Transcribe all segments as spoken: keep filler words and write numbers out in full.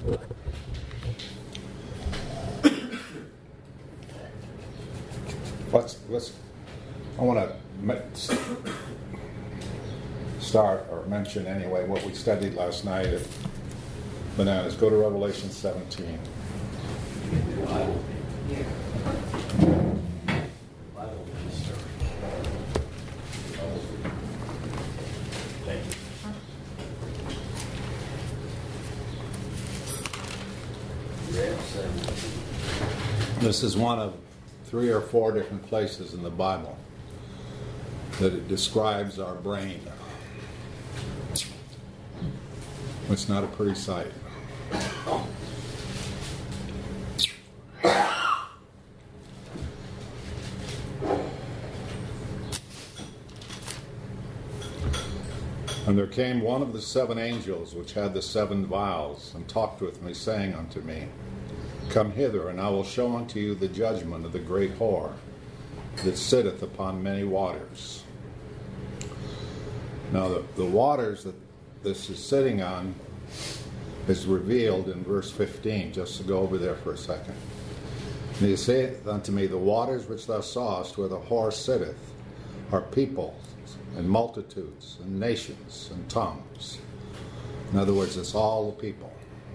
Let's, let's, I want to start or mention anyway what we studied last night at Bananas. Go to Revelation seventeen. This is one of three or four different places in the Bible that it describes our brain. It's not a pretty sight. And there came one of the seven angels which had the seven vials, and talked with me, saying unto me, Come hither, and I will show unto you the judgment of the great whore that sitteth upon many waters. Now the, the waters that this is sitting on is revealed in verse fifteen, just to go over there for a second. And he saith unto me, The waters which thou sawest where the whore sitteth are peoples and multitudes and nations and tongues. In other words, it's all the people.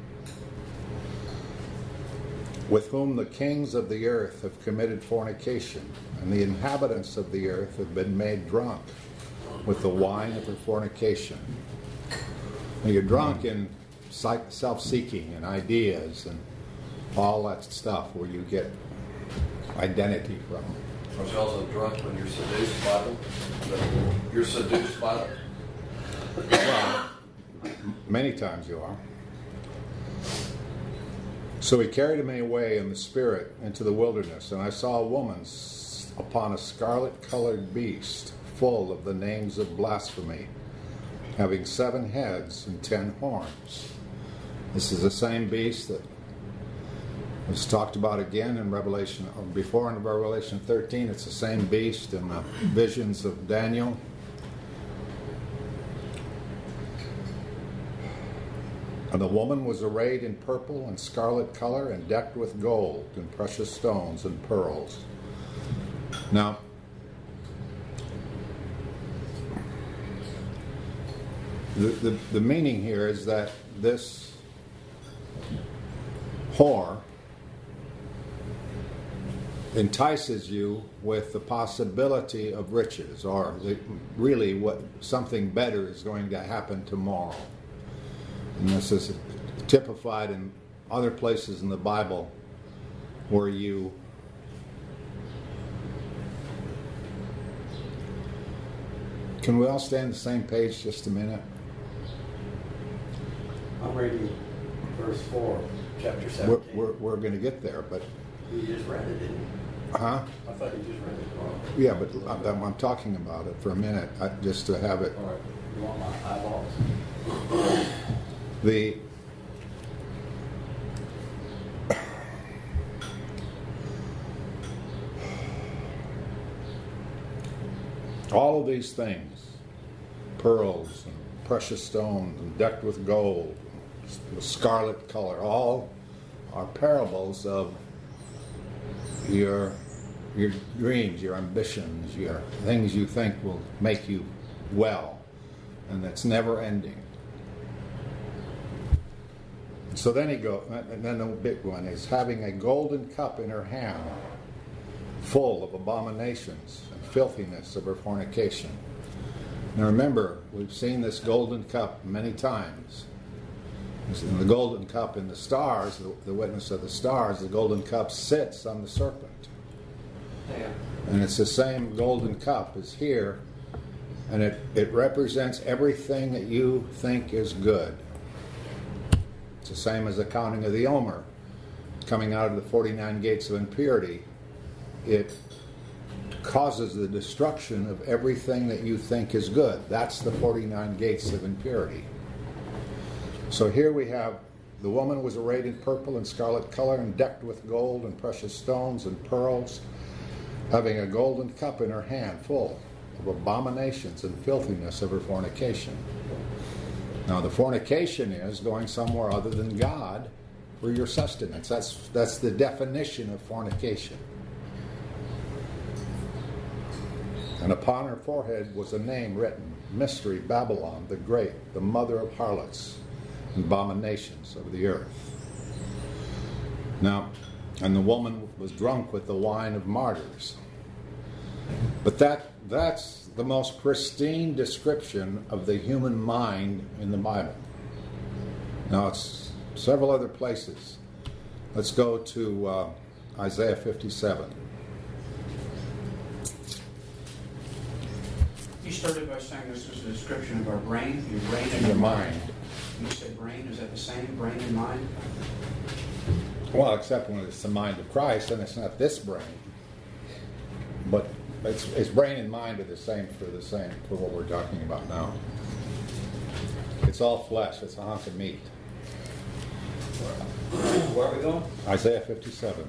With whom the kings of the earth have committed fornication, and the inhabitants of the earth have been made drunk with the wine of their fornication. Now you're drunk in self-seeking and ideas and all that stuff where you get identity from. Are you also drunk when you're seduced by them? You're seduced by them? Well, many times you are. So he carried me away in the spirit into the wilderness, and I saw a woman upon a scarlet-colored beast, full of the names of blasphemy, having seven heads and ten horns. This is the same beast that was talked about again in Revelation, or before in Revelation thirteen. It's the same beast in the visions of Daniel. And the woman was arrayed in purple and scarlet color, and decked with gold and precious stones and pearls. Now, the, the, the meaning here is that this whore entices you with the possibility of riches, or the, really what something better is going to happen tomorrow. And this is typified in other places in the Bible where you can we all stay on the same page just a minute? I'm reading verse four, chapter We're, seventeen. we're, we're going to get there, but You just read it, didn't you? huh? I thought you just read it wrong. Yeah, but I'm, I'm talking about it for a minute, I, just to have it. All right. You want my eyeballs? The all of these things, pearls and precious stones and decked with gold, the scarlet color, all are parables of your your dreams, your ambitions, your things you think will make you well, and that's never ending. So then he goes, and then the big one is having a golden cup in her hand, full of abominations and filthiness of her fornication. Now remember, we've seen this golden cup many times. In the golden cup in the stars, the, the witness of the stars, the golden cup sits on the serpent. Yeah. And it's the same golden cup as here, and it, it represents everything that you think is good. It's the same as the counting of the Omer, coming out of the forty-nine gates of impurity. It causes the destruction of everything that you think is good. That's the forty-nine gates of impurity. So here we have the woman was arrayed in purple and scarlet color and decked with gold and precious stones and pearls, having a golden cup in her hand full of abominations and filthiness of her fornication. Now, the fornication is going somewhere other than God for your sustenance. That's, that's the definition of fornication. And upon her forehead was a name written, Mystery, Babylon, the Great, the mother of harlots and abominations of the earth. Now, and the woman was drunk with the wine of martyrs. But that that's the most pristine description of the human mind in the Bible. Now, it's several other places. Let's go to uh, Isaiah fifty-seven. You started by saying this was a description of our brain, your brain and Your your mind. mind. You said brain, is that the same, brain and mind? Well, except when it's the mind of Christ, and it's not this brain. But it's, it's brain and mind are the same for the same for what we're talking about now. It's all flesh. It's a hunk of meat. Where are we going? Isaiah fifty-seven.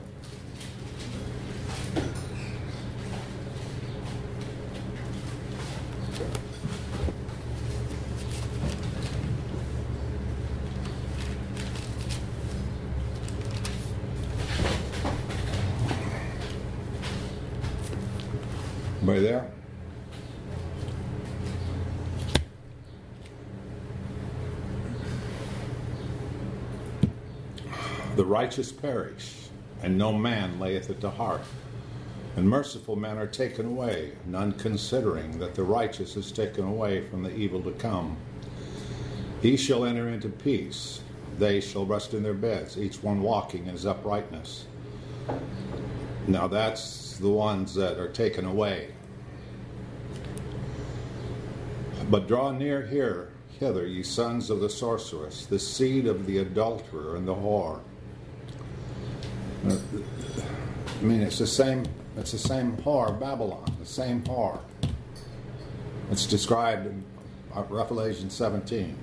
Anybody there? The righteous perish, and no man layeth it to heart. And merciful men are taken away, none considering that the righteous is taken away from the evil to come. He shall enter into peace. They shall rest in their beds, each one walking in his uprightness. Now that's the ones that are taken away. But draw near here, hither, ye sons of the sorceress, the seed of the adulterer and the whore. I mean, it's the same. It's the same whore, Babylon, the same whore. It's described in Revelation seventeen.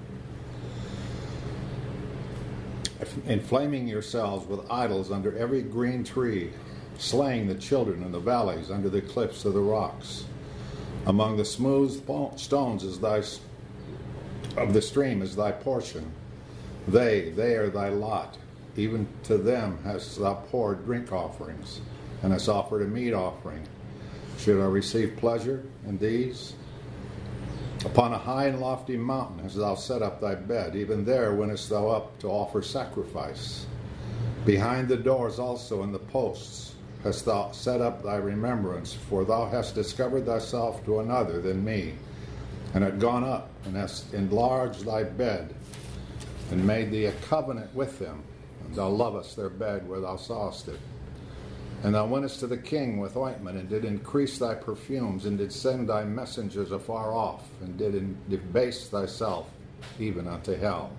Inflaming yourselves with idols under every green tree, slaying the children in the valleys under the cliffs of the rocks. Among the smooth stones is thy of the stream is thy portion. They, they are thy lot. Even to them hast thou poured drink offerings, and hast offered a meat offering. Should I receive pleasure in these? Upon a high and lofty mountain hast thou set up thy bed. Even there wentest thou up to offer sacrifice. Behind the doors also and the posts hast thou set up thy remembrance, for thou hast discovered thyself to another than me, and hast gone up, and hast enlarged thy bed, and made thee a covenant with them. And thou lovest their bed where thou sawest it. And thou wentest to the king with ointment, and did increase thy perfumes, and did send thy messengers afar off, and did in, debase thyself even unto hell.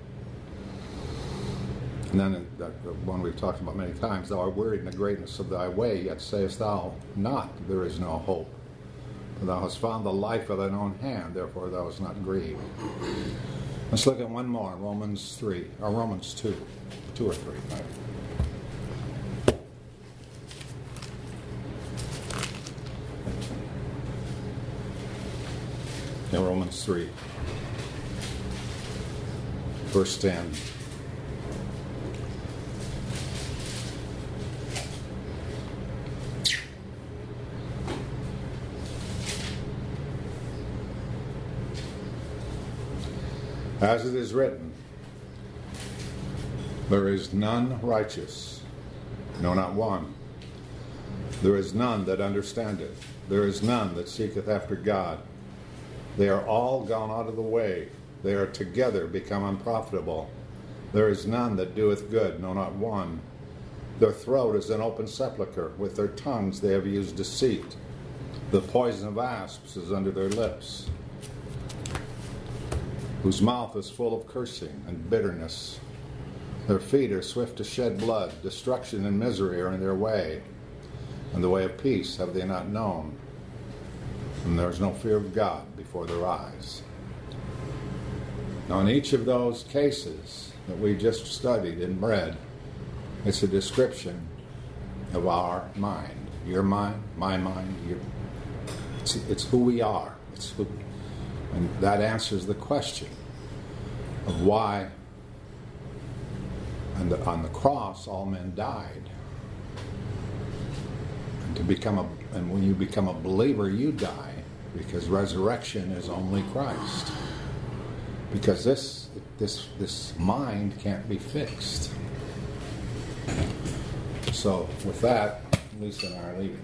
And then the one we've talked about many times, thou art wearied in the greatness of thy way, yet sayest thou not, there is no hope. For thou hast found the life of thine own hand, therefore thou hast not grieved. Let's look at one more, Romans three, or Romans two, two or three. Right? Yeah, Romans three, verse ten. As it is written, there is none righteous, no, not one. There is none that understandeth. There is none that seeketh after God. They are all gone out of the way. They are together become unprofitable. There is none that doeth good, no, not one. Their throat is an open sepulchre. With their tongues they have used deceit. The poison of asps is under their lips, whose mouth is full of cursing and bitterness. Their feet are swift to shed blood. Destruction and misery are in their way, and the way of peace have they not known. And there is no fear of God before their eyes. Now, in each of those cases that we just studied and read, it's a description of our mind. Your mind, my mind, your, it's, it's who we are. It's who, and that answers the question. of why on the, on the cross all men died. And to become a, and when you become a believer, you die, because resurrection is only Christ. Because this this this mind can't be fixed. So with that, Lisa and I are leaving.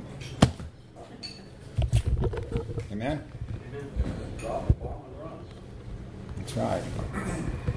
Amen? Drop the bomb and run. That's right.